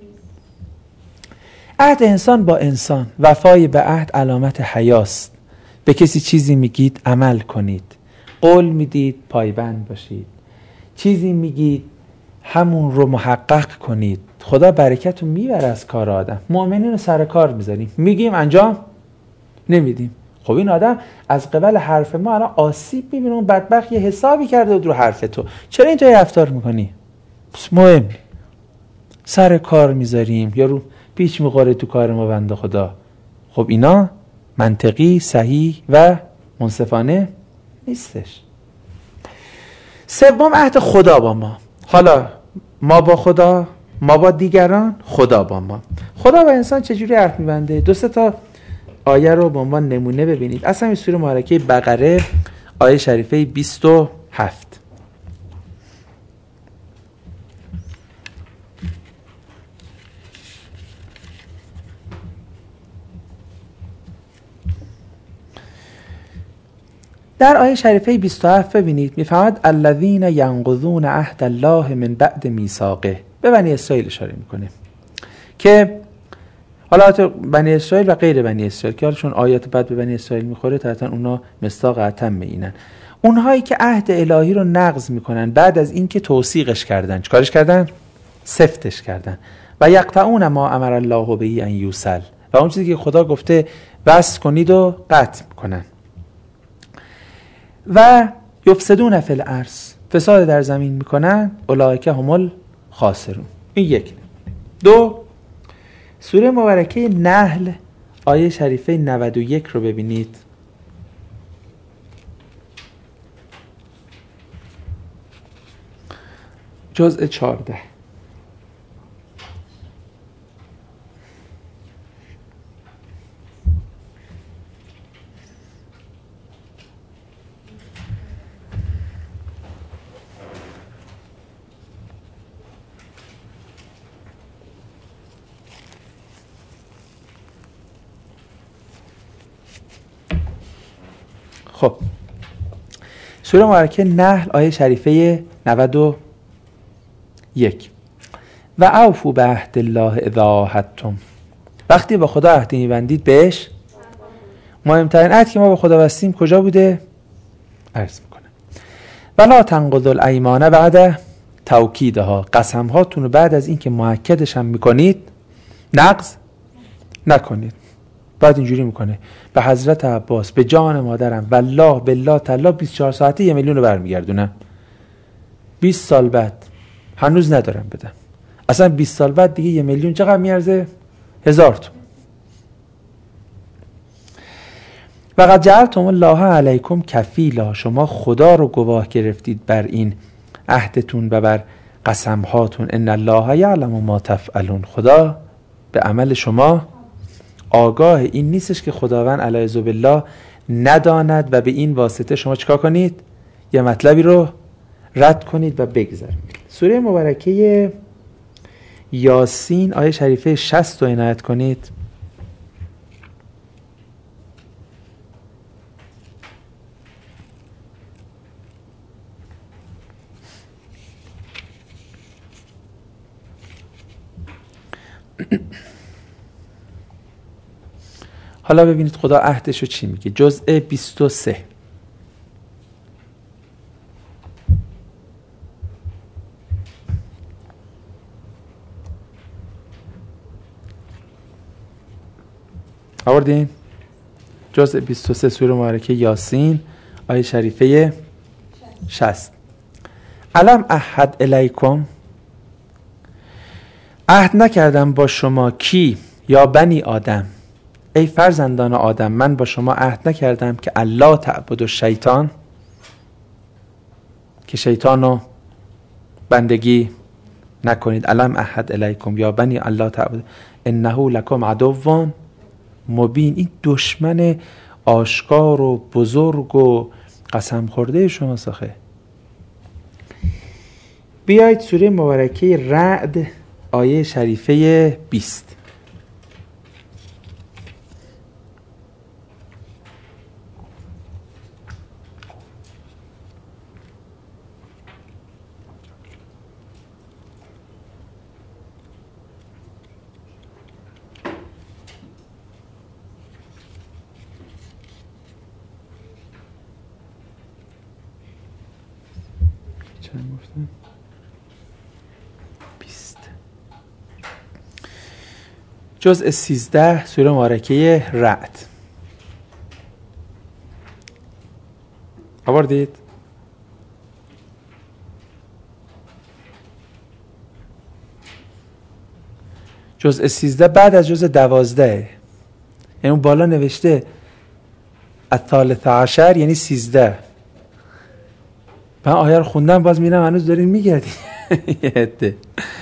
عهد انسان با انسان، وفای به عهد علامت حیاست. به کسی چیزی میگید عمل کنید، قول میدید پایبند باشید، چیزی میگید همون رو محقق کنید. خدا برکت رو میبره از کار آدم. مؤمنین رو سر کار میذاریم، میگیم انجام نمیدیم. خب این آدم از قبل حرف ما الان آسیب میبینه. اون بدبخت یه حسابی کرده رو حرف تو، چرا اینطوری رفتار میکنی؟ مهم سر کار میذاریم یا رو پیچ میخوره تو کار ما بنده خدا. خب اینا منطقی، صحیح و منصفانه نیستش. 3 عهد خدا با ما. حالا ما با خدا، ما با دیگران، خدا با ما. خدا با انسان چجوری عهد میبنده؟ 2-3 تا آیه رو به عنوان نمونه ببینید. اصلا این سوره مبارکه بقره آیه شریفه 27. در آیه شریفه 27 ببینید میفهمد الذین ینقضون عهد الله من بعد میثاقه. به بنی اسرائیل اشاره میکنه که حالا بنی اسرائیل و غیر بنی اسرائیل که حالشون آیات بعد به بنی اسرائیل میخوره، طبعا اونا مصداق اتم اینن. اونهایی که عهد الهی رو نقض میکنن بعد از اینکه توثیقش کردن، چیکارش کردن؟ سفتش کردن. و یقطعون ما امر الله به ان یوصل، و اون چیزی که خدا گفته وصل کنید و قطع کنن. و یفسدون فی الارض، فساد در زمین میکنن. اولئک هم الخاسرون. این 1. 2 سوره مبارکه نحل آیه شریفه 91 رو ببینید. جزء 14. خب سوره مبارکه نحل آیه شریفه 91. و اوفوا بعهد الله اذا عاهدتم، وقتی با خدا عهد می‌بندید بهش. مهمترین عهد که ما با خدا بستیم کجا بوده؟ عرض میکنه ولا تنقضوا الایمان بعد توکیدها، قسم هاتون رو بعد از اینکه مؤکدش هم میکنید نقض نکنید. بعد اینجوری میکنه به حضرت عباس به جان مادرم والله بالله تعالی 24 ساعته 1 میلیون رو برمیگردونم. 20 سال بعد هنوز ندارم بدم. اصلا 20 سال بعد دیگه 1 میلیون چقدر میارزه؟ 1000 تومان. فقط جعلتم الله علیکم کفیلا، شما خدا رو گواه گرفتید بر این عهدتون و بر قسمهاتون. ان الله یعلم ما تفعلون، خدا به عمل شما آگاه. این نیستش که خداوند علیه بالله نداند و به این واسطه شما چیکار کنید؟ یه مطلبی رو رد کنید و بگذارید. سوره مبارکه یاسین آیه شریفه 60 رو عنایت کنید. حالا ببینید خدا عهدشو چی میگه. جزء 23. آوردین؟ جزء 23 سوره مبارکه یاسین آیه شریفه 60. الم احد الیکم، عهد نکردم با شما کی؟ یا بنی آدم، ای فرزندان آدم، من با شما عهد نکردم که الله تعبد الشیطان، که شیطان رو بندگی نکنید. الم احد الیکم یا بنی الله تعبد انه لکم عدو مبین. این دشمن آشکار و بزرگ و قسم خورده شما ساخه. بیایید سوره مبارکه رعد آیه شریفه 20. جزء 13 سوره مبارکه رعد. آوردید؟ جزء 13 بعد از جزء 12، یعنی اون بالا نوشته الثالث عشر یعنی 13. من آیه رو خوندم باز میرم هنوز دارین میگردی. یه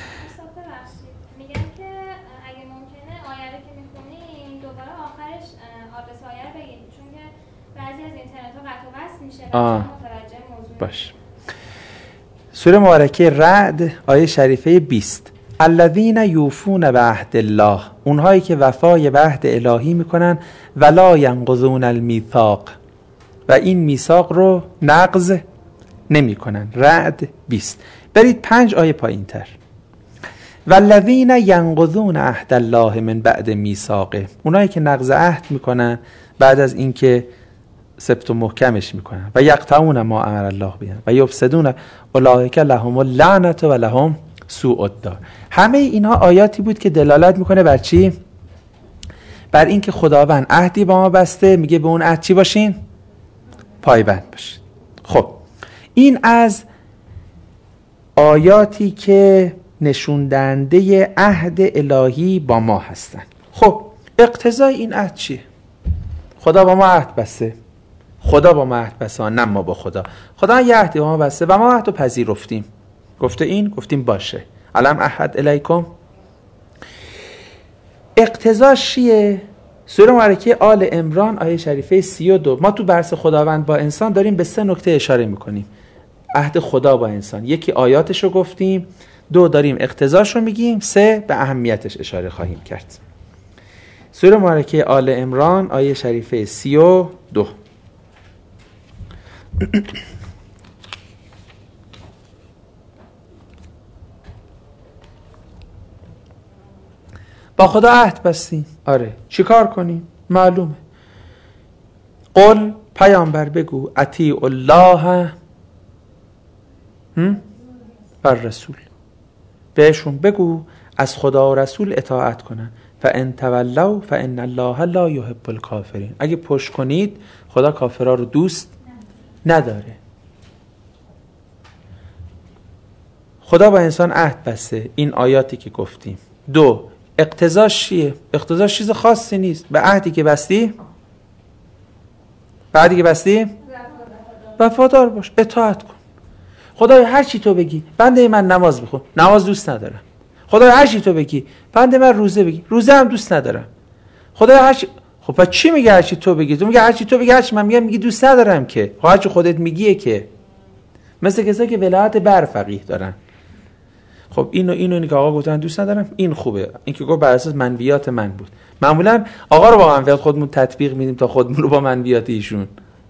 باش. سوره مبارکه رعد آیه شریفه 20. الذین یوفون بعهد الله، اونهایی که وفای به عهد الهی میکنن، ولا ینقضون المیثاق، و این میثاق رو نقض نمیکنن. رعد 20. برید 5 آیه پایین تر. والذین ینقضون عهد الله من بعد میثاقه، اونایی که نقض عهد میکنن بعد از اینکه ثبت و محکمش میکنن. و یقطعون ما امر الله به و یفسدون اولئک لهم اللعنة و لهم سوء الدار. همه اینها آیاتی بود که دلالت میکنه بر چی؟ بر اینکه خداوند عهدی با ما بسته، میگه به اون عهد چی باشین؟ پایبند باشین. خب این از آیاتی که نشون دهنده عهد الهی با ما هستن. خب اقتضای این عهد چیه؟ خدا با ما عهد بسته. خدا با ما عهد بسته، نه ما با خدا. خدا یه عهدی با ما بسته و ما عهد رو پذیرفتیم. گفته این، گفتیم باشه. الم احد الیکم. اقتضاش چیه؟ سوره مبارکه آل عمران آیه شریفه 32. ما تو بحث خداوند با انسان داریم به 3 نکته اشاره میکنیم. عهد خدا با انسان، یکی آیاتش رو گفتیم، 2 داریم اقتضاش رو میگیم، 3 به اهمیتش اشاره خواهیم کرد. سوره مبارکه آل عمران آیه شریفه 32. با خدا عهد بستیم. آره چیکار کنیم؟ معلومه. قل، پیامبر بگو، اطیعوا الله و رسول، بهشون بگو از خدا و رسول اطاعت کنن. فان تولوا فان الله لا یحب الکافرین. اگه پشت کنید خدا کافرها رو دوست نداره. خدا با انسان عهد بسته، این آیاتی که گفتیم. 2 اقتضاش چیه؟ اقتضاش چیز خاصی نیست. به عهدی که بستی بعدی که بستی وفادار باش، اطاعت کن. خدای هر چی تو بگی، بنده من نماز بخون، نماز دوست ندارم. خدای هر چی تو بگی، بنده من روزه بگی، روزه هم دوست ندارم. خدای هر چی. خب پس چی میگه هر چی تو بگی؟ تو میگه هر چی تو بگی، هر چی من میگم میگی دوست ندارم که. هر چی خودت میگیه که. مثل کسایی که ولایت بر فقیه دارن. خب اینو که آقا گفتن دوست ندارم، این خوبه. این که گفت بر اساس منویات من بود. معمولا آقا رو با منویات خودمون تطبیق میدیم تا خودمون رو با منویات ایشون.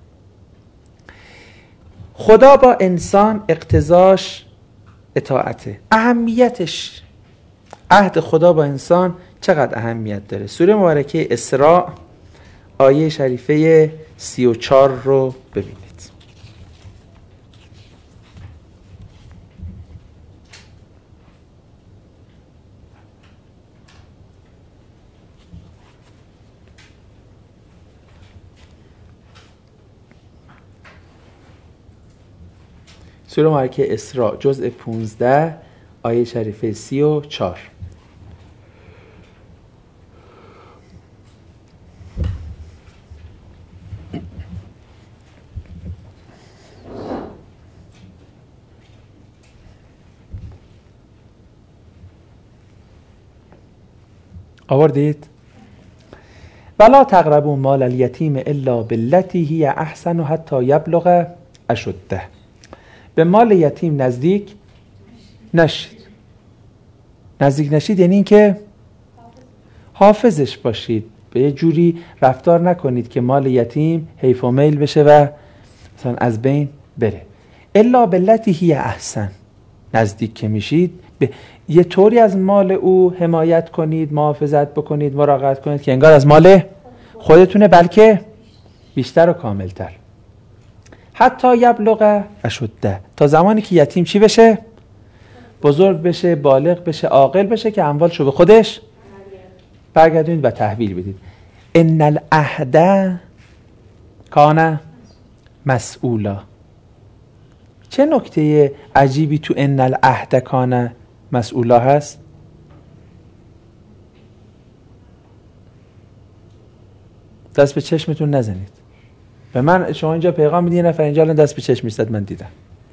خدا با انسان اقتضاش اطاعته. اهمیتش، عهد خدا با انسان چقدر اهمیت داره. سوره مبارکه اسراء آیه شریفه 34 رو ببینید. سوره مبارکه اسراء جزء 15 آیه شریفه 34. آوردید؟ ولا تقربوا مال الیتیم الا بالتی هی احسن حتی یبلغ اشده. به مال یتیم نزدیک نشید. نزدیک نشید یعنی این که حافظش باشید، به یه جوری رفتار نکنید که مال یتیم حیف و میل بشه و مثلا از بین بره. الا بالتی هی احسن. نزدیک که میشید به یه طوری از مال او حمایت کنید، محافظت بکنید، مراقبت کنید که انگار از مال خودتونه، بلکه بیشتر و کاملتر. حتی یبلغ اشده، تا زمانی که یتیم چی بشه؟ بزرگ بشه، بالغ بشه، عاقل بشه که اموالشو به خودش برگردونید و تحویل بدید. ان العهد کان مسئولا. چه نکته عجیبی تو ان العهد کان مسئولا هست؟ دست به چشمتون نزنید. به من شما اینجا پیغام میدین، نفر اینجا الان دست به چشم میزد، من دیدم.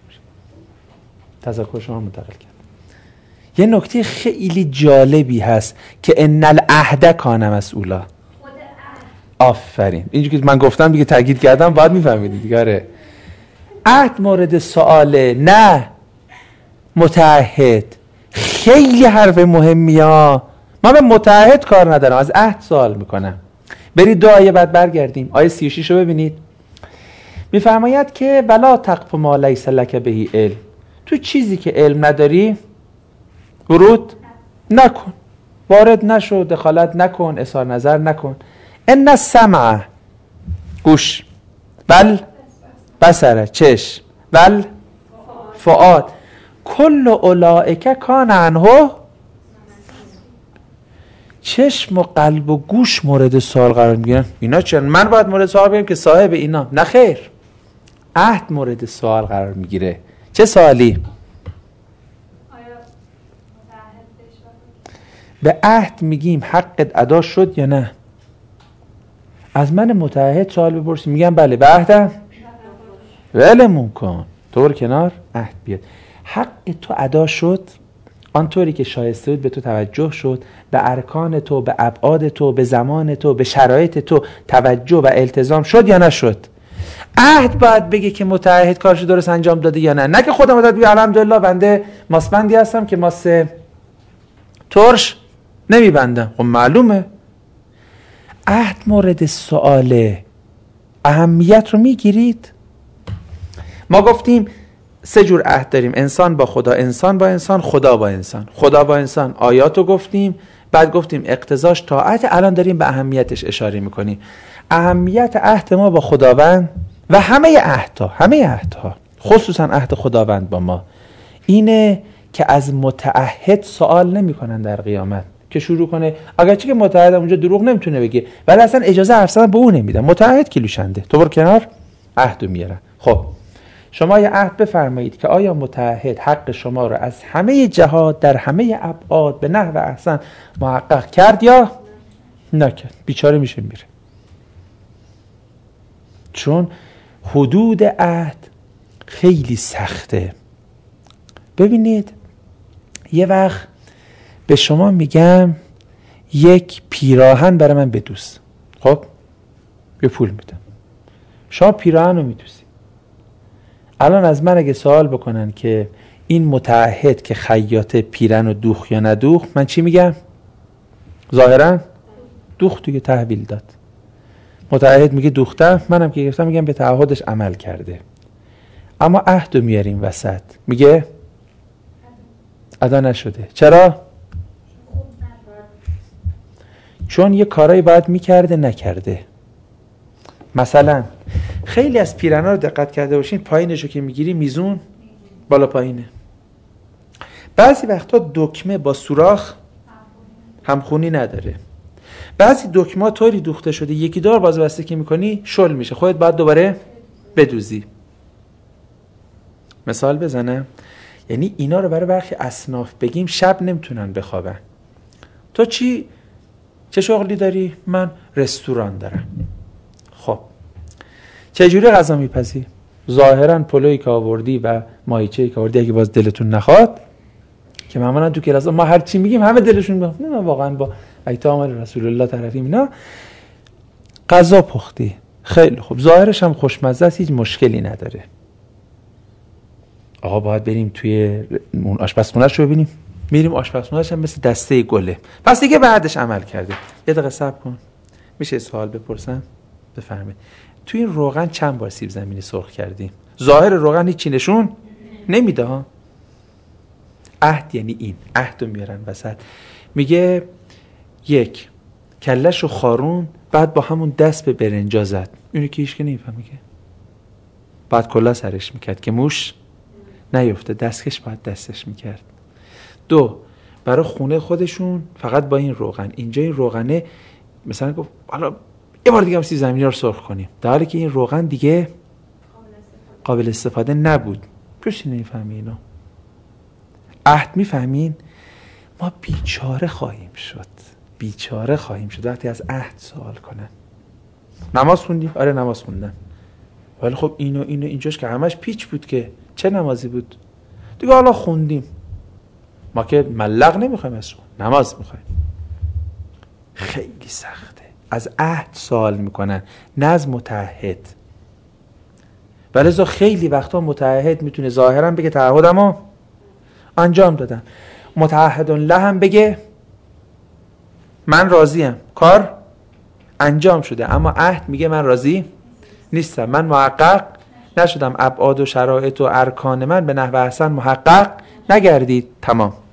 تذکر شما منتقل کرد. یه نکته خیلی جالبی هست که ان العهد کان مسئولا. آفرین. اینجوری که من گفتم دیگه تاکید کردم، باید میفهمیدید دیگه. آره. عهد مورد سؤاله، نه متعهد. خیلی حرف مهمی ها. من به متعهد کار ندارم، از عهد سوال میکنم. برید دو آیه بعد برگردیم. آیه 36 رو ببینید. میفرماید که ولا تقف ما لیس لک به علم. تو چیزی که علم نداری ورود نکن، وارد نشو، دخالت نکن، اظهار نظر نکن. ان السمع گوش، بل بصر چشم، بل فؤاد، کل اولئک کان عنه. چشم و قلب و گوش مورد سوال قرار میگیرن. اینا چرا من باید مورد سوال بگیرم که صاحب اینا؟ نه خیر، عهد مورد سوال قرار میگیره. چه سوالی؟ به عهد میگیم حقت ادا شد یا نه؟ از من متعهد سوال بپرسی، میگم بله به عهدم ولمون کن، طور کنار، عهد بیاد. حق تو ادا شد آنطوری که شایسته بود، به تو توجه شد، به ارکان تو، به ابعاد تو، به زمان تو، به شرایط تو توجه و التزام شد یا نشد؟ عهد باید بگه که متعهد کارش درست انجام داده یا نه، نه که خودم داد بگه الحمدلله بنده ماسبندی هستم که ماس ترش نمیبندم. خب معلومه عهد مورد سؤاله. اهمیت رو میگیرید؟ ما گفتیم 3 جور عهد داریم: انسان با خدا، انسان با انسان، خدا با انسان. خدا با انسان آیاتو گفتیم، بعد گفتیم اقتضاش طاعت. الان داریم به اهمیتش اشاره میکنیم. اهمیت عهد ما با خداوند و همه عهدها خصوصا عهد خداوند با ما اینه که از متعهد سوال نمیکنن در قیامت که شروع کنه، اگرچه که متعهد اونجا دروغ نمیتونه بگه ولی اصلا اجازه حرف زدن به اون نمیدن. متعهد کیلوشنده، تو بر کنار، عهدو میارن. خب شما یه عهد بفرمایید که آیا متعهد حق شما رو از همه جهات در همه ابعاد به نحو احسن محقق کرد یا نکرد؟ بیچاره میشه میره. چون حدود عهد خیلی سخته. ببینید یه وقت به شما میگم یک پیراهن برای من بدوز، خب یه پول میدم، شما پیراهن رو میدوزی. الان از من اگه سوال بکنن که این متعهد که خیاطه پیرن رو دوخت یا ندوخت، من چی میگم؟ ظاهرا دوخت دیگه، تحویل داد. متعهد میگه دوختم، منم که گرفتم میگم به تعهدش عمل کرده. اما عهد رو میاریم وسط، میگه ادا نشده. چرا؟ چون یه کارایی باید میکرده نکرده. مثلا خیلی از پیرنا رو دقت کرده باشین، پایینشو که میگیری میزون بالا پایینه. بعضی وقتا دکمه با سوراخ همخونی نداره. بعضی دکمه طوری دوخته شده یکی دار باز بسته که میکنی شل میشه، خودت باید دوباره بدوزی. مثال بزنم، یعنی اینا رو برای برخی اصناف بگیم شب نمیتونن بخوابن. تو چه شغلی داری؟ من رستوران دارم. خب چجوری غذا میپزی؟ ظاهرا پلویی که آوردی و ماهیچه‌ای که آوردی اگه باز دلتون نخواد، که معمولا تو کلاس ما هر چی میگیم همه دلشون میخواد، نه واقعا با ایتام رسول الله طرفیم، اینا غذا پختی خیلی خوب، ظاهرش هم خوشمزه است، هیچ مشکلی نداره. آقا باید بریم توی اون آشپزخونه‌اش رو ببینیم، میریم آشپزخونه‌اش هم مثل دسته گله، پس دیگه بعدش عمل کرده. یه دقیقه صبر کن، میشه سوال بپرسم؟ بفرمایید. توی این روغن چند بار سیب زمینی سرخ کردیم؟ ظاهر روغن هیچی نشون نمیده ها. عهد یعنی این، عهد رو میارن وسط، میگه یک کلش رو خارون، بعد با همون دست به برنجا زد. اینو که هیچ که نمیفهمه، که بعد کلا سرش میکرد که موش نیفته، دستکش باید دستش میکرد. دو برای خونه خودشون فقط با این روغن، اینجا این روغنه مثلا گفت حالا یه بار دیگه هم سیب زمینی رو سرخ کنیم، در حالی که این روغن دیگه قابل استفاده نبود. کسی نمیفهمی اینو. عهد میفهمین؟ ما بیچاره خواهیم شد وقتی از عهد سوال کنن. نماز خوندی؟ آره نماز خوندم. ولی خب اینو اینجاش که همش پیچ بود، که چه نمازی بود؟ دیگه حالا خوندیم. ما که ملق نمیخوایم از شما، نماز میخوایم. خیلی سخته. از عهد سوال میکنن، نه از متعهد. ولذا خیلی وقتا متعهد میتونه ظاهرا بگه تعهدمو انجام دادم، متعهد له هم بگه من راضیم، کار انجام شده، اما عهد میگه من راضی نیستم، من محقق نشدم، ابعاد و شرایط و ارکان من به نحو احسن محقق نگردید. تمام.